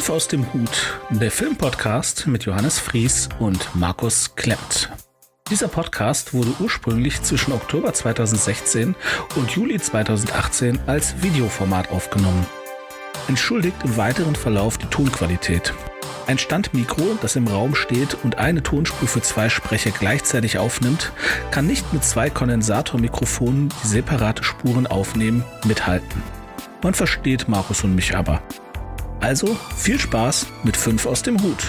5 aus dem Hut, der Filmpodcast mit Johannes Fries und Markus Klemmt. Dieser Podcast wurde ursprünglich zwischen Oktober 2016 und Juli 2018 als Videoformat aufgenommen. Entschuldigt im weiteren Verlauf die Tonqualität. Ein Standmikro, das im Raum steht und eine Tonspur für 2 Sprecher gleichzeitig aufnimmt, kann nicht mit 2 Kondensatormikrofonen, die separate Spuren aufnehmen, mithalten. Man versteht Markus und mich aber. Also viel Spaß mit 5 aus dem Hut.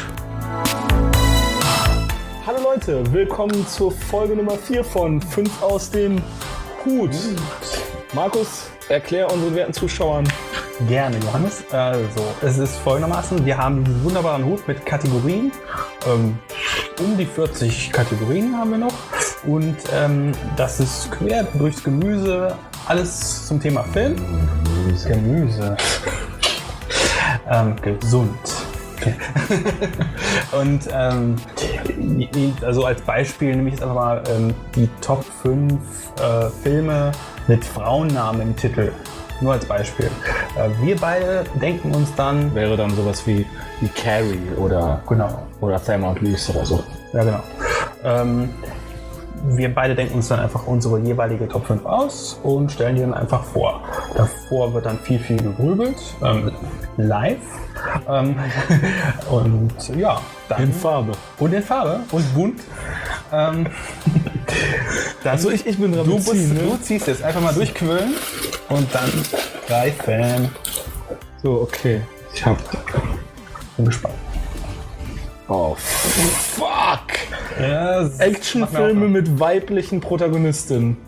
Hallo Leute, willkommen zur Folge Nummer 4 von 5 aus dem Hut. Markus, erklär unseren werten Zuschauern. Gerne, Johannes. Also, es ist folgendermaßen, wir haben diesen wunderbaren Hut mit Kategorien. Um die 40 Kategorien haben wir noch. Und das ist quer durchs Gemüse, alles zum Thema Film. Gemüse. Gesund. Und also als Beispiel nehme ich jetzt einfach mal die Top 5 Filme mit Frauennamen im Titel. Nur als Beispiel. Wir beide denken uns dann... Wäre dann sowas wie Carrie oder Thelma und Louise oder so. Ja, genau. Wir beide denken uns dann einfach unsere jeweilige Top 5 aus und stellen die dann einfach vor. Davor wird dann viel gegrübelt, live. Und ja, dann In Farbe. Und in Farbe und bunt. Also ich bin dran. Du ziehst jetzt einfach mal durchquillen und dann greifen. So, okay. Bin gespannt. Oh, fuck! Ja, Actionfilme mit weiblichen Protagonistinnen.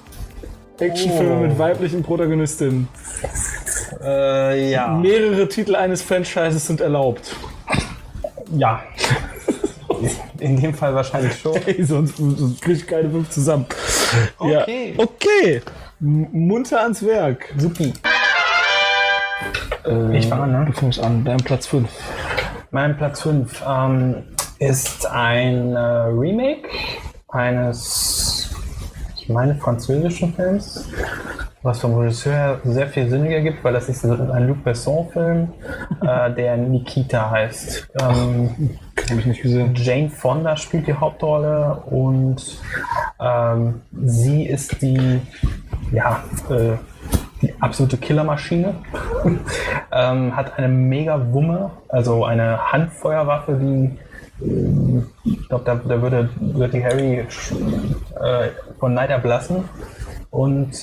Ja. Mehrere Titel eines Franchises sind erlaubt. Ja. In dem Fall wahrscheinlich schon. Ey, sonst krieg ich keine 5 zusammen. Okay. Ja. Okay. Munter ans Werk. Supi. Ich fange an, ne? Du fängst an, dein Platz 5. Mein Platz 5 ist ein Remake eines, ich meine, französischen Films, was vom Regisseur her sehr viel Sinn ergibt, weil das ist ein Luc Besson-Film, der Nikita heißt. Habe ich nicht gesehen. Jane Fonda spielt die Hauptrolle und sie ist die absolute Killermaschine. Hat eine mega Wumme, also eine Handfeuerwaffe, die ich glaube, da würde die Harry von Neid erblassen. Und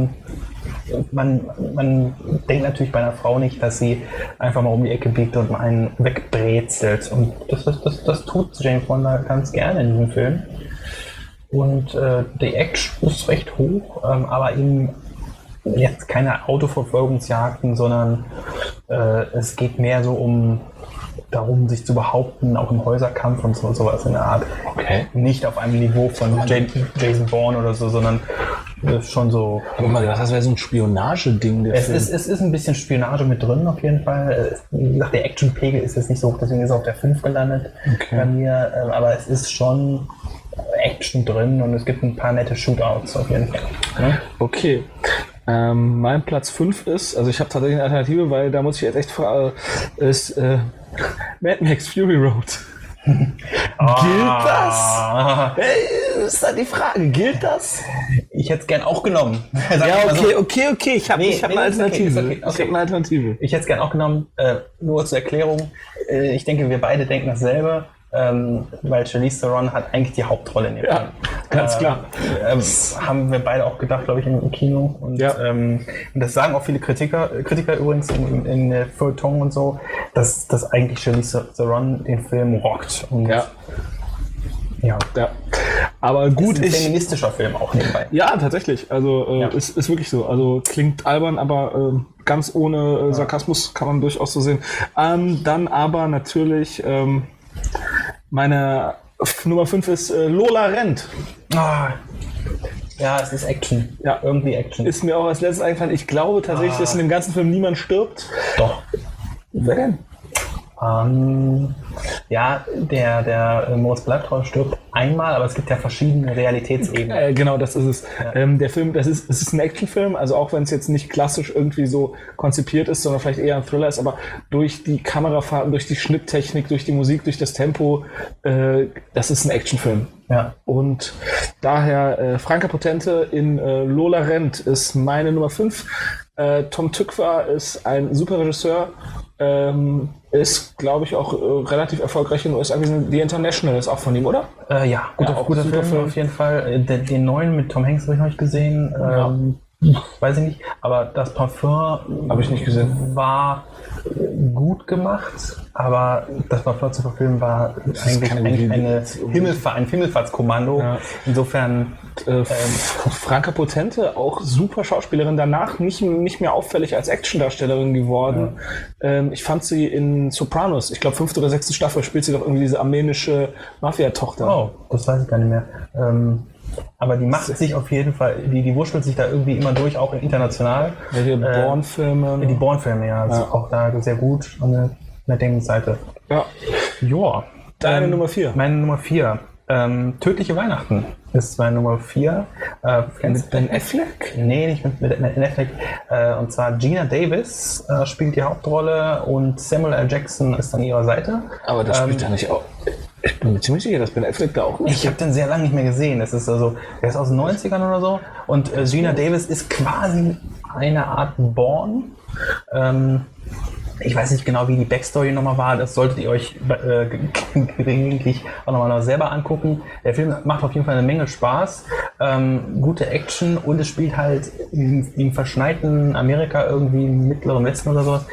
man denkt natürlich bei einer Frau nicht, dass sie einfach mal um die Ecke biegt und einen wegbrezelt. Und das tut Jane Fonda ganz gerne in diesem Film. Und die Action ist recht hoch, aber eben jetzt keine Autoverfolgungsjagden, sondern es geht mehr so darum, sich zu behaupten, auch im Häuserkampf und sowas in der Art. Okay. Nicht auf einem Niveau von Jason Bourne oder so, sondern schon so... Aber mal gedacht, das wäre so ein Spionageding. Es ist ein bisschen Spionage mit drin, auf jeden Fall. Wie gesagt, der Actionpegel ist jetzt nicht so hoch, deswegen ist er auf der 5 gelandet bei mir. Aber es ist schon Action drin und es gibt ein paar nette Shootouts auf jeden Fall. Ja? Okay. Mein Platz 5 ist, also ich habe tatsächlich eine Alternative, weil da muss ich jetzt echt fragen, ist Mad Max Fury Road. Gilt das? Hey, ist da die Frage, gilt das? Ich hätte es gern auch genommen. Okay, ich habe eine Alternative. Okay. Ich habe eine Alternative. Ich hätte es gern auch genommen, nur zur Erklärung. Ich denke, wir beide denken dasselbe. Weil Charlize Theron hat eigentlich die Hauptrolle in dem Film. Ganz klar. Haben wir beide auch gedacht, glaube ich, im Kino. Und, und das sagen auch viele Kritiker übrigens in Feuilleton und so, dass eigentlich Charlize Theron den Film rockt. Und ja. Aber gut, ist ein feministischer Film auch nebenbei. Ja, tatsächlich. Also ist wirklich so. Also klingt albern, aber ganz ohne Sarkasmus kann man durchaus so sehen. Dann aber natürlich meine Nummer 5 ist Lola rennt. Ja, es ist Action. Ja, irgendwie Action. Ist mir auch als letztes eingefallen. Ich glaube tatsächlich, dass in dem ganzen Film niemand stirbt. Doch. Wer denn? Ja, der Moritz bleibt treu stirbt einmal, aber es gibt ja verschiedene Realitätsebenen. Genau, das ist es. Ja. Der Film, es ist ein Actionfilm, also auch wenn es jetzt nicht klassisch irgendwie so konzipiert ist, sondern vielleicht eher ein Thriller ist, aber durch die Kamerafahrten, durch die Schnitttechnik, durch die Musik, durch das Tempo, das ist ein Actionfilm. Ja. Und daher Franka Potente in Lola Rent ist meine Nummer 5. Tom Tykwer ist ein super Regisseur, ist, glaube ich, auch relativ erfolgreich in den USA gewesen. The International ist auch von ihm, oder? Ja, guter Film auf jeden Fall. Den neuen mit Tom Hanks habe ich noch nicht gesehen. Weiß ich nicht. Aber das Parfum Habe ich nicht gesehen. war gut gemacht, aber das Parfum zu verfilmen war eigentlich ein Himmelfahrtskommando. Ja. Insofern Franka Potente, auch super Schauspielerin, danach nicht mehr auffällig als Actiondarstellerin geworden. Ja. Ich fand sie in Sopranos, ich glaube 5. oder 6. Staffel spielt sie doch irgendwie diese armenische Mafia-Tochter. Oh, das weiß ich gar nicht mehr. Aber die macht sich auf jeden Fall, die wurschtelt sich da irgendwie immer durch, auch international. Ja, die Bourne-Filme. Die Bourne-Filme, ja. Also auch da sehr gut an der Denkseite. Ja. Joa. Deine Nummer 4. Meine Nummer 4. Tödliche Weihnachten ist meine Nummer 4. Mit Ben Affleck? Nee, nicht mit Ben Affleck. Und zwar Gina Davis spielt die Hauptrolle und Samuel L. Jackson ist an ihrer Seite. Aber das spielt er nicht auch. Ich bin mir ziemlich sicher, dass Ben Affleck da auch nicht. Ich habe den sehr lange nicht mehr gesehen. Das ist also, der ist aus den 90ern oder so. Und Gina Davis ist quasi eine Art Bourne. Ich weiß nicht genau, wie die Backstory nochmal war. Das solltet ihr euch gelegentlich auch nochmal selber angucken. Der Film macht auf jeden Fall eine Menge Spaß. Gute Action und es spielt halt im verschneiten Amerika irgendwie im Mittleren Westen oder sowas.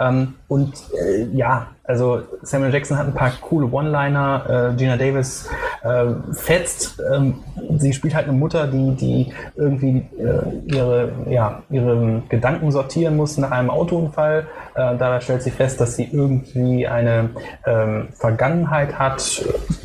Also Samuel Jackson hat ein paar coole One-Liner. Gina Davis fetzt. Sie spielt halt eine Mutter, die irgendwie ihre Gedanken sortieren muss nach einem Autounfall. Dabei stellt sie fest, dass sie irgendwie eine Vergangenheit hat,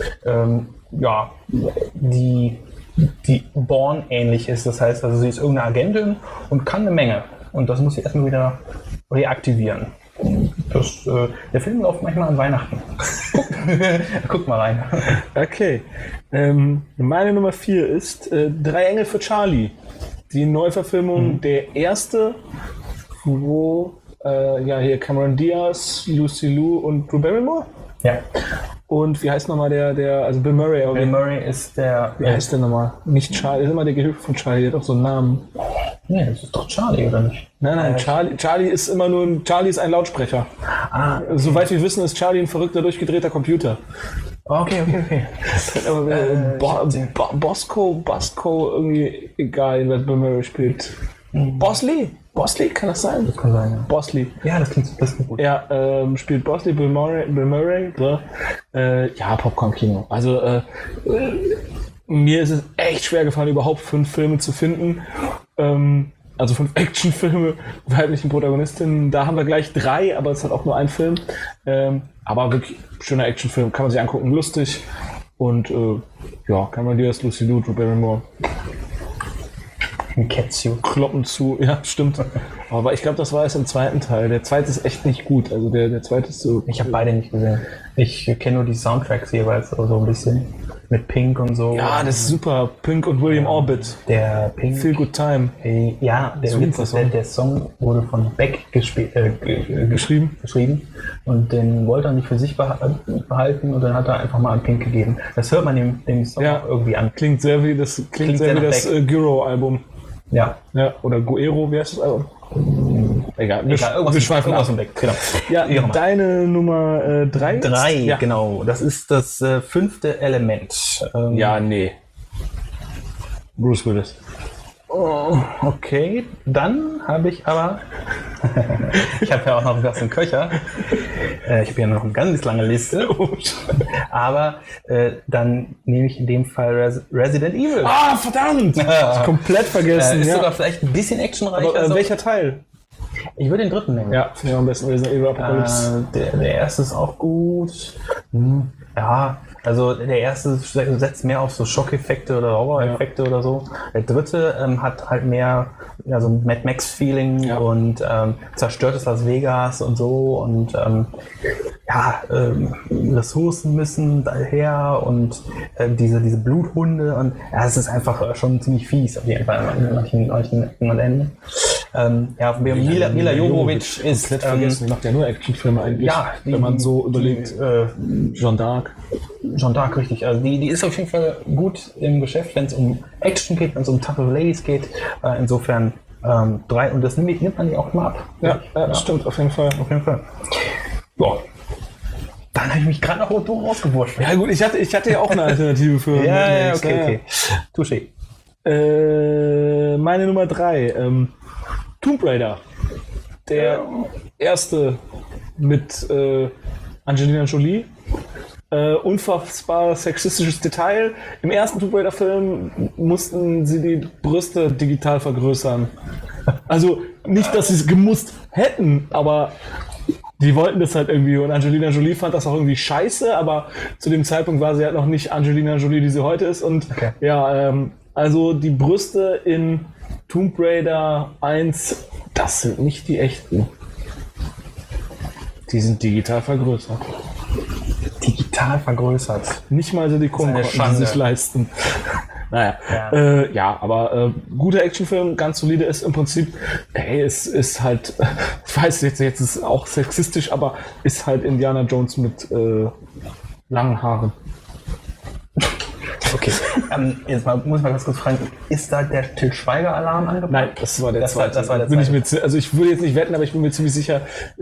die Bourne ähnlich ist. Das heißt, also sie ist irgendeine Agentin und kann eine Menge. Und das muss sie erstmal wieder reaktivieren. Der Film läuft manchmal an Weihnachten. Guck mal rein. Okay. Meine Nummer 4 ist Drei Engel für Charlie. Die Neuverfilmung, der erste, wo hier Cameron Diaz, Lucy Liu und Drew Barrymore. Ja. Und wie heißt nochmal also Bill Murray. Bill Murray ist der... Wie heißt der nochmal? Nicht Charlie, ist immer der Gehilfe von Charlie, der hat auch so einen Namen. Nee, das ist doch Charlie, oder nicht? Nein, Charlie ist immer nur Charlie ist ein Lautsprecher. Okay. Soweit wir wissen, ist Charlie ein verrückter, durchgedrehter Computer. Okay. Bosco, irgendwie egal, wer Bill Murray spielt. Bosley, kann das sein? Das kann sein, ja. Bosley. Ja, das klingt gut. Ja, spielt Bosley, Bill Murray. Popcorn-Kino. Also, mir ist es echt schwer gefallen, überhaupt 5 Filme zu finden. Also 5 Actionfilme, weiblichen Protagonistinnen. Da haben wir gleich 3, aber es hat auch nur ein Film. Aber wirklich schöner Actionfilm, kann man sich angucken, lustig. Und Cameron Diaz, Lucy Liu, Drew Barrymore. Ketsu. Kloppen zu, ja, stimmt. Aber ich glaube, das war es im zweiten Teil. Der zweite ist echt nicht gut. Also der zweite ist so... Ich habe beide nicht gesehen. Ich kenne nur die Soundtracks jeweils, so ein bisschen. Mit Pink und so. Ja, das ist super. Pink und William Orbit. Der Pink. Feel Good Time. Ja, der Song wurde von Beck geschrieben. Und den wollte er nicht für sich behalten und dann hat er einfach mal an Pink gegeben. Das hört man dem Song irgendwie an. Klingt sehr wie das Giro-Album. Ja. Oder Guero, wie heißt das Album? Egal, wir schweifen aus dem Weg. Genau. Ja, deine Nummer 3? 3, ja. Genau. Das ist das 5. Element. Bruce Willis. Oh, okay. Dann habe ich aber... ich habe ja auch noch was im Köcher. Ich habe ja noch eine ganz lange Liste. Aber dann nehme ich in dem Fall Resident Evil. Ah, verdammt! Komplett vergessen. Ist sogar vielleicht ein bisschen actionreicher. Aber welcher Teil? Ich würde den 3. nehmen. Ja, finde ich am besten Resident Evil Apocalypse. Der erste ist auch gut. Ja, also der erste setzt mehr auf so Schockeffekte oder Horror-Effekte oder so. Der 3. hat halt mehr so ein Mad Max-Feeling und zerstörtes Las Vegas und so. Und Ressourcen müssen daher und diese Bluthunde und es ist einfach schon ziemlich fies auf jeden Fall an manchen Enden. Mila Jovovich ist komplett vergessen, die macht ja nur Actionfilme eigentlich, wenn man so überlegt. Jeanne d'Arc. Jeanne d'Arc, richtig. Also die ist auf jeden Fall gut im Geschäft, wenn es um Action geht, wenn es um Tough Ladies geht. Insofern 3 und das nimmt man die auch mal ab. Ja, das stimmt, auf jeden Fall. Boah. Dann habe ich mich gerade noch rausgewurscht. Ja gut, ich hatte ja auch eine Alternative für okay. Touché. Meine Nummer 3, Tomb Raider. Der erste mit Angelina Jolie. Unfassbar sexistisches Detail. Im ersten Tomb Raider Film mussten sie die Brüste digital vergrößern. Also nicht, dass sie es gemusst hätten, aber die wollten das halt irgendwie und Angelina Jolie fand das auch irgendwie scheiße, aber zu dem Zeitpunkt war sie halt noch nicht Angelina Jolie, die sie heute ist und also die Brüste in Tomb Raider 1, das sind nicht die echten. Die sind digital vergrößert. Digital vergrößert. Nicht mal so die Kunden konnten die sich leisten. Naja, aber guter Actionfilm, ganz solide, ist im Prinzip, es ist halt, ich weiß jetzt ist es auch sexistisch, aber ist halt Indiana Jones mit langen Haaren. Okay, jetzt muss ich mal ganz kurz fragen, ist da der Til Schweiger-Alarm angebracht? Nein, das war der zweite. Das war der zweite. Also ich würde jetzt nicht wetten, aber ich bin mir ziemlich sicher.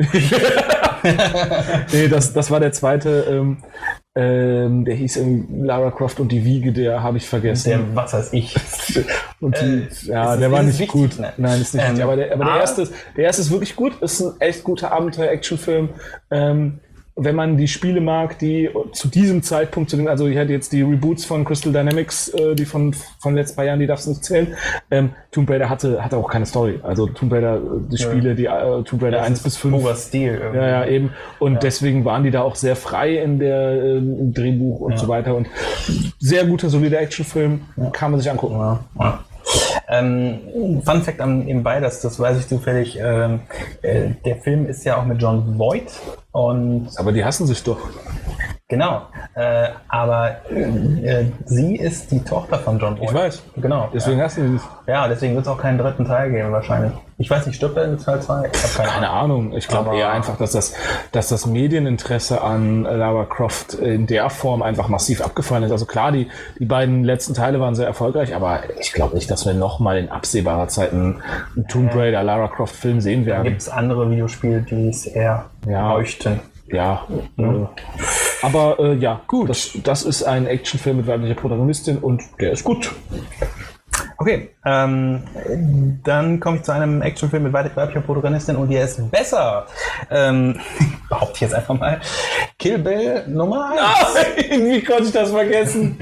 Nee, das war der zweite. Der hieß Lara Croft und die Wiege, der habe ich vergessen. Der, was weiß ich. Und der war nicht gut. Nein, ist nicht wichtig. Aber der erste ist wirklich gut. Ist ein echt guter Abenteuer-Action-Film. Wenn man die Spiele mag, die zu diesem Zeitpunkt, also ich hatte jetzt die Reboots von Crystal Dynamics, die von letzten paar Jahren, die darfst du nicht zählen. Tomb Raider hatte auch keine Story. Also Tomb Raider, die Spiele, die Tomb Raider 1 bis 5. Purer Stil. Ja, eben. Und deswegen waren die da auch sehr frei im Drehbuch und so weiter. Und sehr guter, solider Actionfilm, kann man sich angucken. Ja. Fun Fact nebenbei, das weiß ich zufällig, der Film ist ja auch mit Jon Voight aber die hassen sich doch. Genau, aber sie ist die Tochter von Jon Voight. Ich weiß. Genau. Deswegen hassen sie sich. Ja, deswegen wird es auch keinen dritten Teil geben wahrscheinlich. Ich weiß nicht, stirbt er in Teil 2? Ich habe keine Ahnung. Ich glaube eher einfach, dass das Medieninteresse an Lara Croft in der Form einfach massiv abgefallen ist. Also klar, die beiden letzten Teile waren sehr erfolgreich, aber ich glaube nicht, dass wir nochmal in absehbarer Zeit einen Tomb Raider Lara Croft Film sehen werden. Gibt es andere Videospiele, die es eher bräuchten? Ja. Aber gut. Das ist ein Actionfilm mit weiblicher Protagonistin und der ist gut. Okay, dann komme ich zu einem Actionfilm mit weiblicher Protagonistin und der ist besser. Behaupte ich jetzt einfach mal. Kill Bill Nummer 1. Wie konnte ich das vergessen?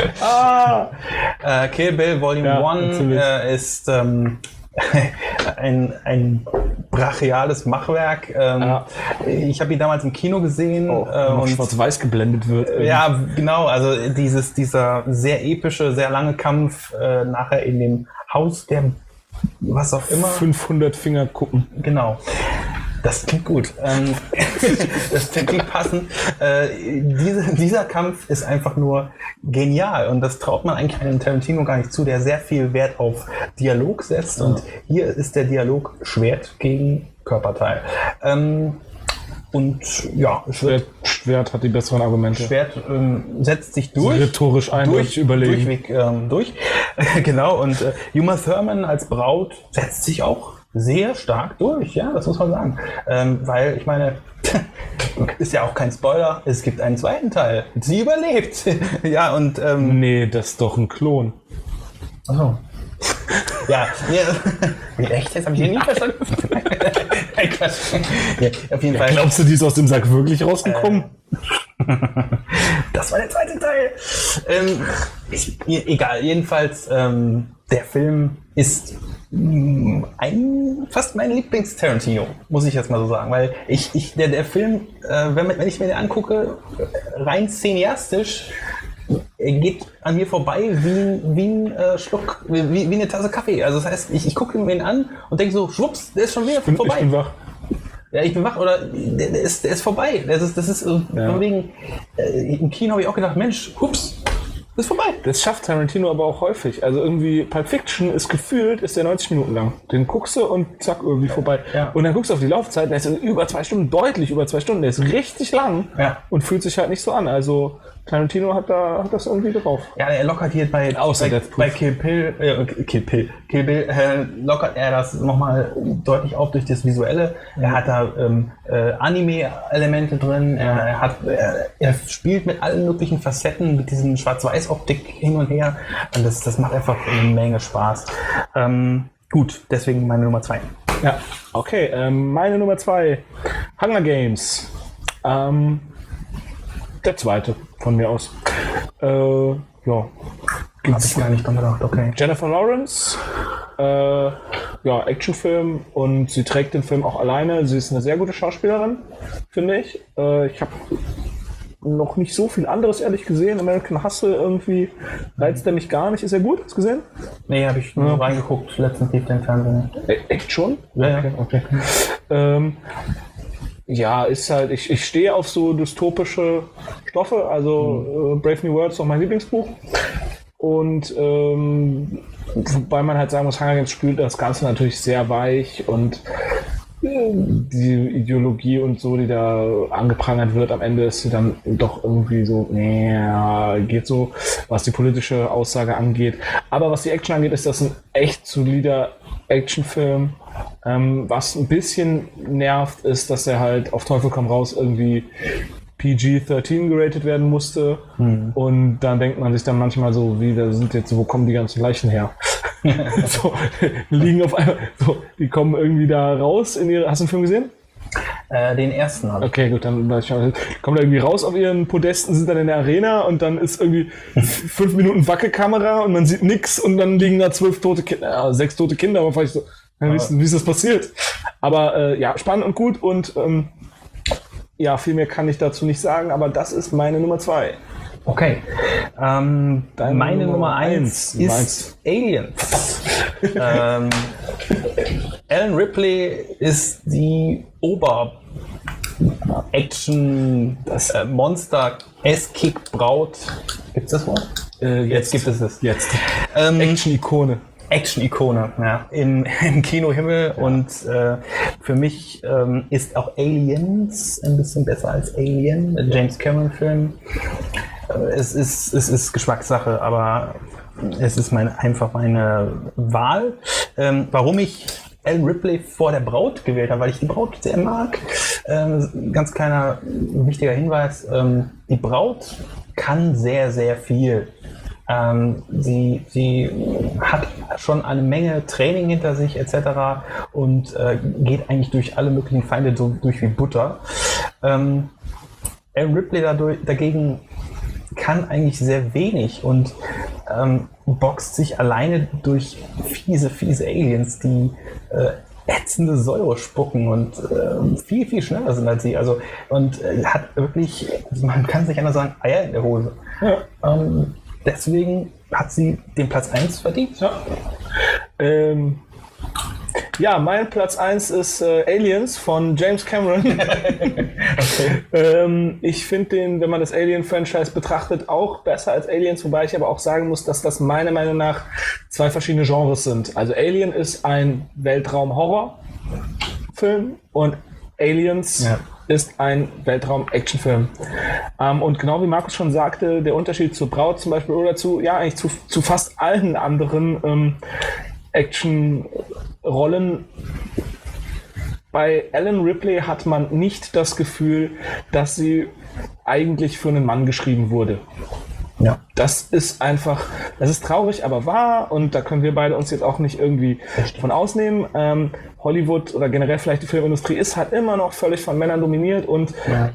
Kill Bill Volume 1 ist ein brachiales Machwerk. Ich habe ihn damals im Kino gesehen. Und schwarz-weiß geblendet wird. Ja, genau. Also dieser sehr epische, sehr lange Kampf nachher in dem Haus der was auch immer. 500 Fingerkuppen. Genau. Das klingt gut. Das klingt passend. Dieser Kampf ist einfach nur genial und das traut man eigentlich einem Tarantino gar nicht zu, der sehr viel Wert auf Dialog setzt und hier ist der Dialog Schwert gegen Körperteil. Und ja, Schwert hat die besseren Argumente. Schwert setzt sich durch. Rhetorisch eindeutig überlegen. Durchweg. Genau, und Uma Thurman als Braut setzt sich auch sehr stark durch, ja, das muss man sagen. Weil, ich meine, ist ja auch kein Spoiler, es gibt einen zweiten Teil. Sie überlebt. Ja, und nee, das ist doch ein Klon. Achso. Ja, wie echt? Das habe ich hier nie verstanden. Nein, Quatsch. Ja, auf jeden Fall. Glaubst du, die ist aus dem Sack wirklich rausgekommen? Das war der zweite Teil. Egal, jedenfalls, der Film ist fast mein Lieblings-Tarantino, muss ich jetzt mal so sagen, weil der Film, wenn ich mir den angucke, rein cineastisch, geht an mir vorbei wie ein Schluck, wie eine Tasse Kaffee. Also das heißt, ich gucke mir ihn an und denke so, schwupps, der ist schon wieder vorbei. Ich bin wach. Ja, ich bin wach oder der ist vorbei. Das ist von wegen, im Kino habe ich auch gedacht, Mensch, hups, ist vorbei. Das schafft Tarantino aber auch häufig. Also irgendwie Pulp Fiction ist gefühlt, ist der 90 Minuten lang. Den guckst du und zack, irgendwie vorbei. Ja. Und dann guckst du auf die Laufzeit, der ist über 2 Stunden, deutlich über 2 Stunden. Der ist richtig lang und fühlt sich halt nicht so an. Also Tarantino hat das irgendwie drauf. Ja, er lockert hier bei Kill Bill lockert er das nochmal deutlich auf durch das Visuelle. Er hat da Anime-Elemente drin. Er spielt mit allen möglichen Facetten, mit diesen Schwarz-Weiß-Optik hin und her. Und das macht einfach eine Menge Spaß. Gut, deswegen meine Nummer 2. Ja, okay. Meine Nummer 2, Hunger Games. Der zweite von mir aus. Hab ich gar nicht dran gedacht, okay. Jennifer Lawrence, Actionfilm, und sie trägt den Film auch alleine. Sie ist eine sehr gute Schauspielerin, finde ich. Ich habe noch nicht so viel anderes ehrlich gesehen. American Hustle irgendwie reizt er mich gar nicht. Ist er gut? Hast du gesehen? Nee, habe ich nur reingeguckt. Letztens lief der im Fernsehen. Echt schon? Ja. Okay. Ja, ist halt, ich stehe auf so dystopische Stoffe, also Brave New World ist auch mein Lieblingsbuch. Und wobei man halt sagen muss, Hunger Games spült das Ganze natürlich sehr weich, und die Ideologie und so, die da angeprangert wird, am Ende ist sie dann doch irgendwie so, geht so, was die politische Aussage angeht. Aber was die Action angeht, ist das ein echt solider Actionfilm. Was ein bisschen nervt, ist, dass er halt auf Teufel komm raus irgendwie PG-13 geratet werden musste. Und dann denkt man sich dann manchmal so, wo kommen die ganzen Leichen her? So, liegen auf einmal, so, die kommen irgendwie da raus in ihre. Hast du den Film gesehen? Den ersten habe ich. Okay, gut, dann kommen da irgendwie raus auf ihren Podesten, sind dann in der Arena, und dann ist irgendwie 5 Minuten Wackelkamera und man sieht nix, und dann liegen da 6 tote Kinder, aber vielleicht so, wie ist das passiert? Aber spannend und gut, und viel mehr kann ich dazu nicht sagen, aber das ist meine Nummer 2. Okay. Meine Nummer 1 ist Aliens. Ellen Ripley ist die Ober-Action, Monster-S-Kick-Braut. Gibt's das Wort? Jetzt gibt es es. Jetzt. Action-Ikone. Action-Ikone, ja, im Kinohimmel, und für mich ist auch Aliens ein bisschen besser als Alien, der James Cameron-Film. Es ist Geschmackssache, aber es ist einfach meine Wahl. Warum ich Ellen Ripley vor der Braut gewählt habe, weil ich die Braut sehr mag. Ganz kleiner wichtiger Hinweis, die Braut kann sehr, sehr viel. Sie hat schon eine Menge Training hinter sich etc. und geht eigentlich durch alle möglichen Feinde so durch wie Butter. Ellen Ripley dagegen kann eigentlich sehr wenig und boxt sich alleine durch fiese Aliens, die ätzende Säure spucken und viel, viel schneller sind als sie. Also, und hat wirklich, man kann sich anders sagen, Eier in der Hose. Ja. Deswegen hat sie den Platz 1 verdient. Ja. Mein Platz 1 ist Aliens von James Cameron. Okay. Ich finde den, wenn man das Alien-Franchise betrachtet, auch besser als Aliens, wobei ich aber auch sagen muss, dass das meiner Meinung nach 2 verschiedene Genres sind. Also Alien ist ein Weltraum-Horror-Film und Aliens ist ein Weltraum-Action-Film. Und genau wie Markus schon sagte, der Unterschied zur Braut zum Beispiel oder zu fast allen anderen Action-Rollen. Bei Ellen Ripley hat man nicht das Gefühl, dass sie eigentlich für einen Mann geschrieben wurde. Ja. Das ist traurig, aber wahr, und da können wir beide uns jetzt auch nicht irgendwie von ausnehmen. Hollywood oder generell vielleicht die Filmindustrie ist halt immer noch völlig von Männern dominiert, und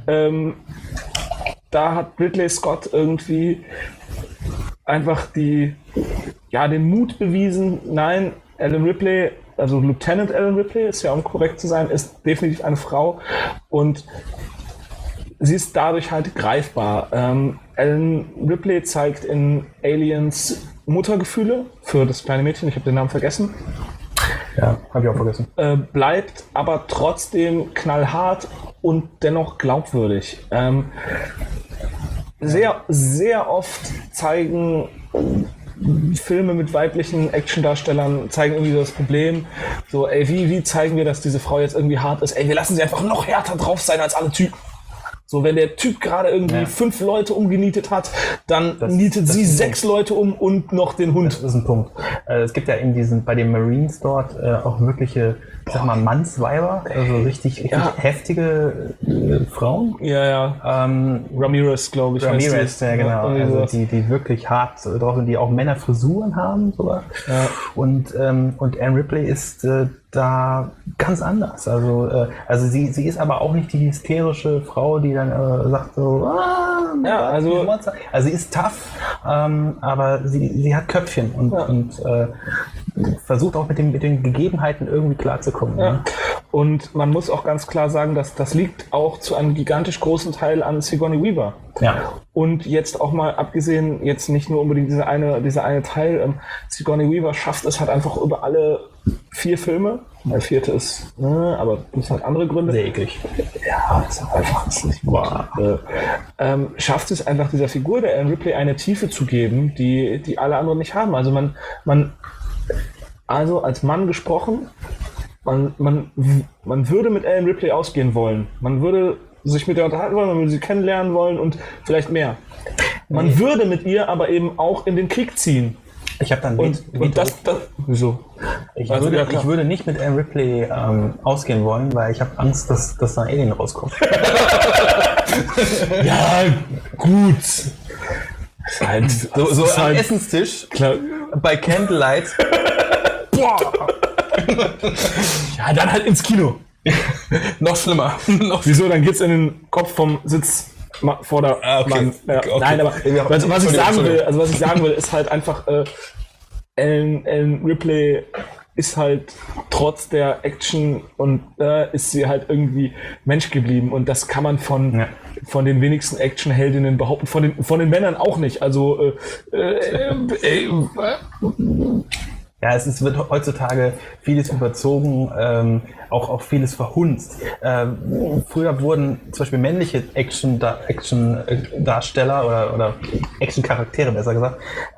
da hat Ridley Scott irgendwie einfach den Mut bewiesen. Nein, Ellen Ripley, also Lieutenant Ellen Ripley, ist ja, um korrekt zu sein, ist definitiv eine Frau, und sie ist dadurch halt greifbar. Ellen Ripley zeigt in Aliens Muttergefühle für das kleine Mädchen, ich habe den Namen vergessen. Ja, habe ich auch vergessen. Bleibt aber trotzdem knallhart und dennoch glaubwürdig. Sehr, sehr oft zeigen Filme mit weiblichen Actiondarstellern zeigen irgendwie so das Problem, so wie zeigen wir, dass diese Frau jetzt irgendwie hart ist? Wir lassen sie einfach noch härter drauf sein als alle Typen. So, wenn der Typ gerade irgendwie 5 Leute umgenietet hat, dann nietet sie 6 Leute um und noch den Hund. Das ist ein Punkt. Es gibt ja bei den Marines dort auch wirkliche, ich sag mal, Mannsweiber, also richtig heftige Frauen. Ramirez, glaube ich. Ramirez, ja genau. Also die wirklich hart drauf sind, die auch Männerfrisuren haben sogar. Ja. Und Anne Ripley ist da ganz anders. Also sie ist aber auch nicht die hysterische Frau, die dann sagt so, also sie ist tough, aber sie hat Köpfchen und versucht auch mit den Gegebenheiten irgendwie klarzukommen. Ja. Ne? Und man muss auch ganz klar sagen, dass das liegt auch zu einem gigantisch großen Teil an Sigourney Weaver. Ja. Und jetzt auch mal abgesehen, jetzt nicht nur unbedingt dieser eine Teil, Sigourney Weaver schafft es halt einfach über alle 4 Filme. Der 4. ist, aber das hat andere Gründe. Sehr eklig. Ja, ist einfach nicht gut. Schafft es einfach dieser Figur der Anne Ripley eine Tiefe zu geben, die alle anderen nicht haben. Also also als Mann gesprochen, man würde mit Anne Ripley ausgehen wollen. Man würde sich mit ihr unterhalten wollen, man würde sie kennenlernen wollen und vielleicht mehr. Man würde mit ihr aber eben auch in den Krieg ziehen. Ich habe dann wieso? Ich würde nicht mit Anne Ripley ausgehen wollen, weil ich habe Angst, dass da ein Alien rauskommt. Ja, gut. So am Essenstisch, klar. Bei Candlelight. Boah. Ja, dann halt ins Kino. Noch schlimmer. Wieso? Dann geht's in den Kopf vom Sitz vor der okay. Ja. Okay. Nein, aber was ich sagen will, ist halt einfach, Anne Ripley ist halt trotz der Action und ist sie halt irgendwie Mensch geblieben und das kann man von den wenigsten Actionheldinnen behaupten, von den Männern auch nicht. Also ja, wird heutzutage vieles überzogen, auch vieles verhunzt. Früher wurden zum Beispiel männliche Action-Darsteller oder Action-Charaktere, besser gesagt,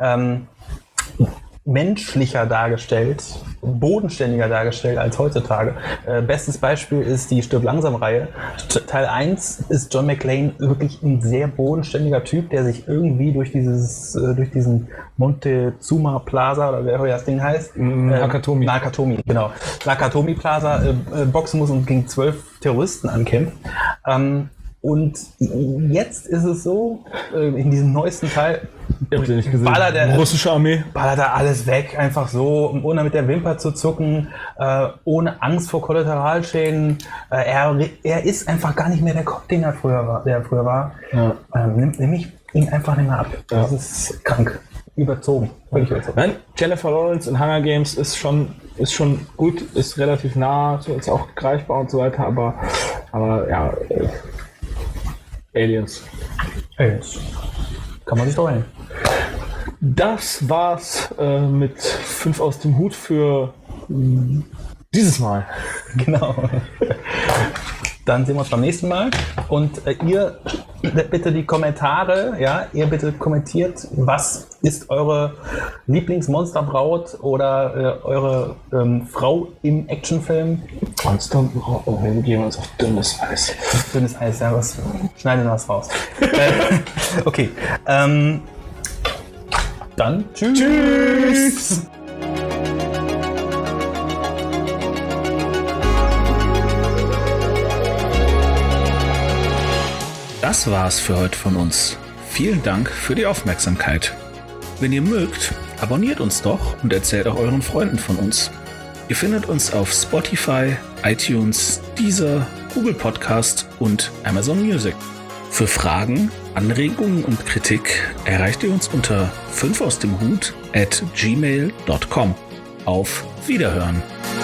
menschlicher dargestellt, bodenständiger dargestellt als heutzutage. Bestes Beispiel ist die Stirb langsam-Reihe. Teil 1 ist John McClane wirklich ein sehr bodenständiger Typ, der sich irgendwie durch diesen Montezuma Plaza oder wer das Ding heißt. Nakatomi, genau. Nakatomi Plaza boxen muss und gegen 12 Terroristen ankämpft. Und jetzt ist es so, in diesem neuesten Teil, russische Armee ballert da alles weg, einfach so, ohne mit der Wimper zu zucken, ohne Angst vor Kollateralschäden. Er ist einfach gar nicht mehr der Kopf, der früher war. Ja. Nimm ich ihn einfach nicht mehr ab. Ja. Das ist krank. Überzogen. Völlig überzogen. Nein, Jennifer Lawrence in Hunger Games ist schon gut, ist relativ nah, so ist auch greifbar und so weiter, aber ja, Aliens. Kann man sich doch hin. Das war's mit 5 aus dem Hut für dieses Mal. Genau. Dann sehen wir uns beim nächsten Mal. Und ihr bitte die Kommentare, ihr bitte kommentiert, was ist eure Lieblingsmonsterbraut oder eure Frau im Actionfilm? Monsterbraut, wir gehen uns auf dünnes Eis. Dünnes Eis, ja, schneiden wir was raus. Okay. Dann tschüss! Das war's für heute von uns. Vielen Dank für die Aufmerksamkeit. Wenn ihr mögt, abonniert uns doch und erzählt auch euren Freunden von uns. Ihr findet uns auf Spotify, iTunes, Deezer, Google Podcast und Amazon Music. Für Fragen, Anregungen und Kritik erreicht ihr uns unter 5ausdemhut@gmail.com. Auf Wiederhören!